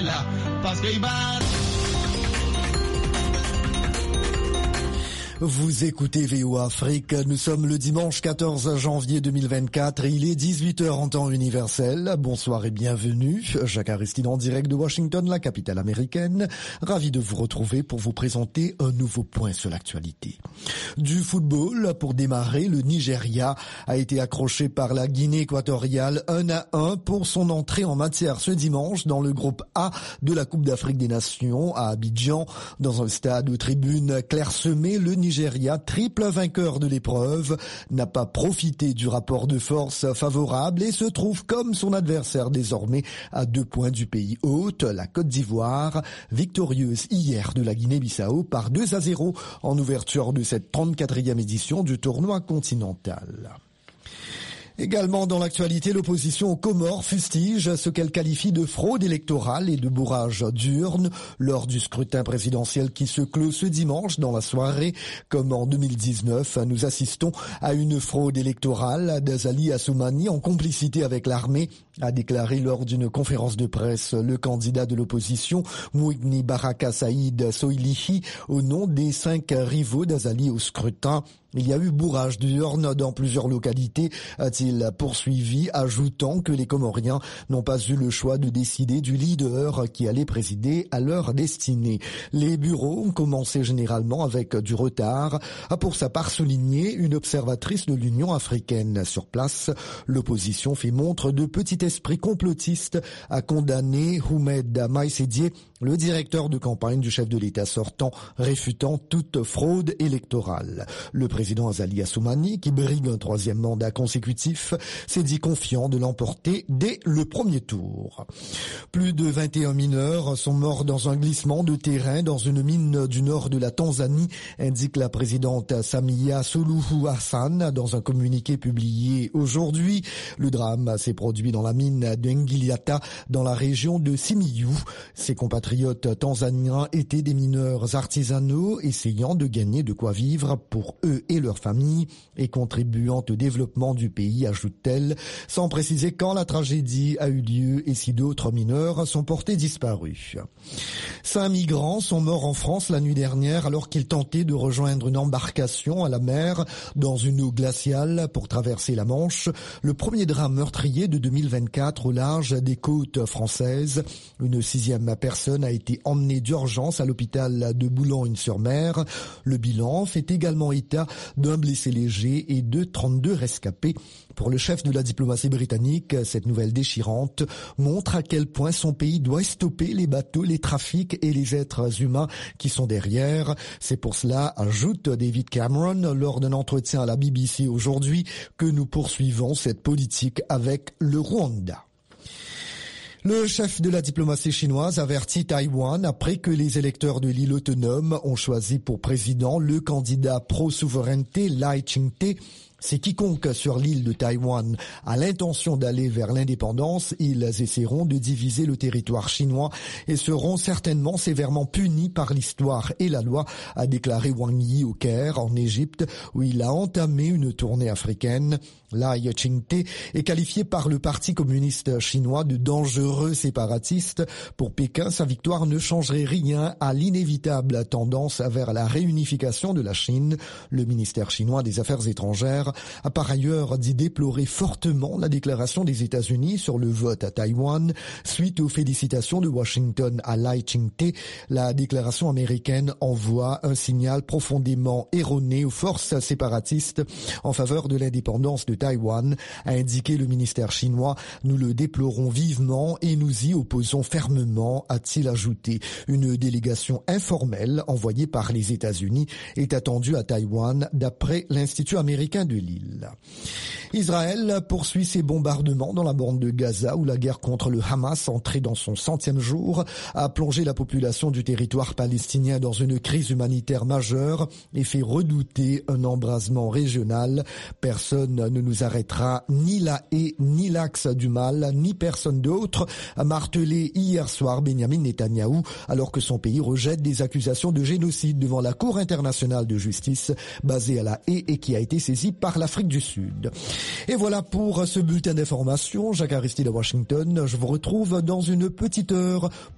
là, parce qu'ils battent. Vous écoutez VOA Afrique, nous sommes le dimanche 14 janvier 2024 et il est 18h en temps universel. Bonsoir et bienvenue. Jacques Aristide en direct de Washington, la capitale américaine. Ravi de vous retrouver pour vous présenter un nouveau point sur l'actualité. Du football, pour démarrer, le Nigeria a été accroché par la Guinée équatoriale 1-1 pour son entrée en matière ce dimanche dans le groupe A de la Coupe d'Afrique des Nations à Abidjan. Dans un stade aux tribunes clairsemées, le Nigeria, triple vainqueur de l'épreuve, n'a pas profité du rapport de force favorable et se trouve comme son adversaire désormais à 2 points du pays hôte, la Côte d'Ivoire, victorieuse hier de la Guinée-Bissau par 2-0 en ouverture de cette 34e édition du tournoi continental. Également dans l'actualité, l'opposition aux Comores fustige ce qu'elle qualifie de fraude électorale et de bourrage d'urnes lors du scrutin présidentiel qui se clôt ce dimanche dans la soirée. Comme en 2019, nous assistons à une fraude électorale. Dazali Assoumani, en complicité avec l'armée, a déclaré lors d'une conférence de presse le candidat de l'opposition, Mouigni Baraka Saïd Soilihi, au nom des 5 rivaux d'Azali au scrutin. Il y a eu bourrage d'urnes dans plusieurs localités, a-t-il poursuivi, ajoutant que les Comoriens n'ont pas eu le choix de décider du leader qui allait présider à leur destinée. Les bureaux ont commencé généralement avec du retard, a pour sa part souligné une observatrice de l'Union africaine. Sur place, l'opposition fait montre de petit esprit complotiste, a condamné Houmed Maïsédié, le directeur de campagne du chef de l'État sortant, réfutant toute fraude électorale. Le président Azali Assoumani, qui brigue un 3e mandat consécutif, s'est dit confiant de l'emporter dès le premier tour. Plus de 21 mineurs sont morts dans un glissement de terrain dans une mine du nord de la Tanzanie, indique la présidente Samia Suluhu Hassan dans un communiqué publié aujourd'hui. Le drame s'est produit dans la mine d'Engiliata, dans la région de Simiyu. Ses compatriotes tanzaniens étaient des mineurs artisanaux essayant de gagner de quoi vivre pour eux et leurs familles et contribuant au développement du pays, ajoute-t-elle, sans préciser quand la tragédie a eu lieu et si d'autres mineurs sont portés disparus. 5 migrants sont morts en France la nuit dernière alors qu'ils tentaient de rejoindre une embarcation à la mer dans une eau glaciale pour traverser la Manche. Le premier drame meurtrier de 2024 au large des côtes françaises. Une 6e personne a été emmenée d'urgence à l'hôpital de Boulogne-sur-Mer. Le bilan fait également état d'un blessé léger et de 32 rescapés. Pour le chef de la diplomatie britannique, cette nouvelle déchirante montre à quel point son pays doit stopper les bateaux, les trafics et les êtres humains qui sont derrière. C'est pour cela, ajoute David Cameron lors d'un entretien à la BBC aujourd'hui, que nous poursuivons cette politique avec le Rwanda. Le chef de la diplomatie chinoise avertit Taïwan après que les électeurs de l'île autonome ont choisi pour président le candidat pro-souveraineté Lai Ching-te. C'est quiconque sur l'île de Taïwan a l'intention d'aller vers l'indépendance, ils essaieront de diviser le territoire chinois et seront certainement sévèrement punis par l'histoire et la loi, a déclaré Wang Yi au Caire, en Égypte, où il a entamé une tournée africaine. Lai Ching-te est qualifié par le Parti communiste chinois de dangereux séparatiste. Pour Pékin, sa victoire ne changerait rien à l'inévitable tendance vers la réunification de la Chine. Le ministère chinois des Affaires étrangères a par ailleurs dit déplorer fortement la déclaration des États-Unis sur le vote à Taïwan. Suite aux félicitations de Washington à Lai Ching-te, la déclaration américaine envoie un signal profondément erroné aux forces séparatistes en faveur de l'indépendance de Taïwan, a indiqué le ministère chinois. Nous le déplorons vivement et nous y opposons fermement, a-t-il ajouté. Une délégation informelle envoyée par les États-Unis est attendue à Taïwan d'après l'Institut américain de l'île. Israël poursuit ses bombardements dans la bande de Gaza où la guerre contre le Hamas, entrée dans son 100e jour, a plongé la population du territoire palestinien dans une crise humanitaire majeure et fait redouter un embrasement régional. Personne ne nous arrêtera, ni la haie, ni l'axe du mal, ni personne d'autre, a martelé hier soir Benjamin Netanyahou, alors que son pays rejette des accusations de génocide devant la Cour internationale de justice basée à la haie et qui a été saisie par l'Afrique du Sud. Et voilà pour ce bulletin d'information. Jacques Aristide à Washington. Je vous retrouve dans une petite heure